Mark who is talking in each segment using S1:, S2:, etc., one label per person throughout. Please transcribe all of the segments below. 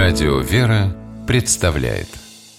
S1: Радио «Вера» представляет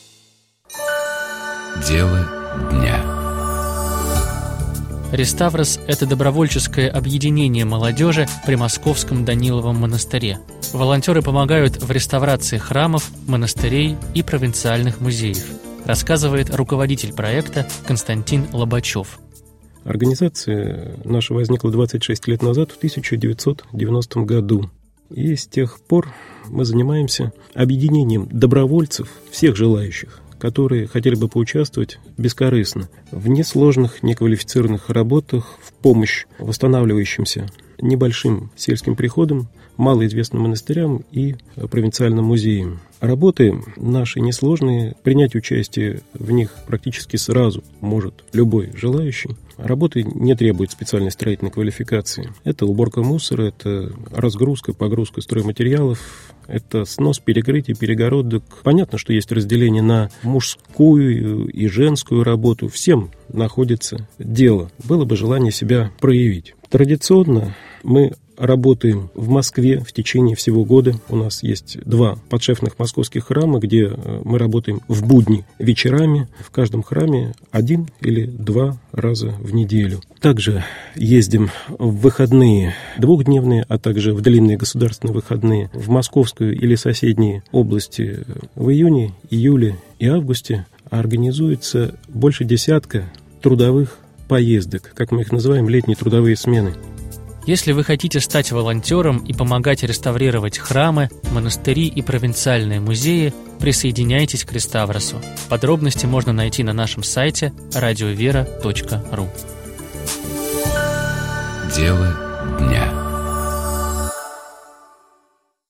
S1: «Дело дня».
S2: Реставрос – это добровольческое объединение молодежи при Московском Даниловом монастыре. Волонтеры помогают в реставрации храмов, монастырей и провинциальных музеев, рассказывает руководитель проекта Константин Лобачев.
S3: Организация наша возникла 26 лет назад, в 1990 году. И с тех пор мы занимаемся объединением добровольцев, всех желающих, которые хотели бы поучаствовать бескорыстно в несложных, неквалифицированных работах в помощь восстанавливающимся небольшим сельским приходам, малоизвестным монастырям и провинциальным музеям. Работы наши несложные, принять участие в них практически сразу может любой желающий. Работы не требуют специальной строительной квалификации. Это уборка мусора, это разгрузка, погрузка стройматериалов, это снос перекрытий, перегородок. Понятно, что есть разделение на мужскую и женскую работу. Всем находится дело. Было бы желание себя проявить. Традиционно мы работаем в Москве в течение всего года. У нас есть 2 подшефных московских храма, где мы работаем в будни вечерами. В каждом храме 1 или 2 раза в неделю. Также ездим в выходные 2-дневные, а также в длинные государственные выходные в московскую или соседние области в июне, июле и августе. Организуется больше десятка трудовых поездок, как мы их называем, летние трудовые смены.
S2: Если вы хотите стать волонтером и помогать реставрировать храмы, монастыри и провинциальные музеи, присоединяйтесь к Реставросу. Подробности можно найти на нашем сайте radiovera.ru.
S1: Дело дня.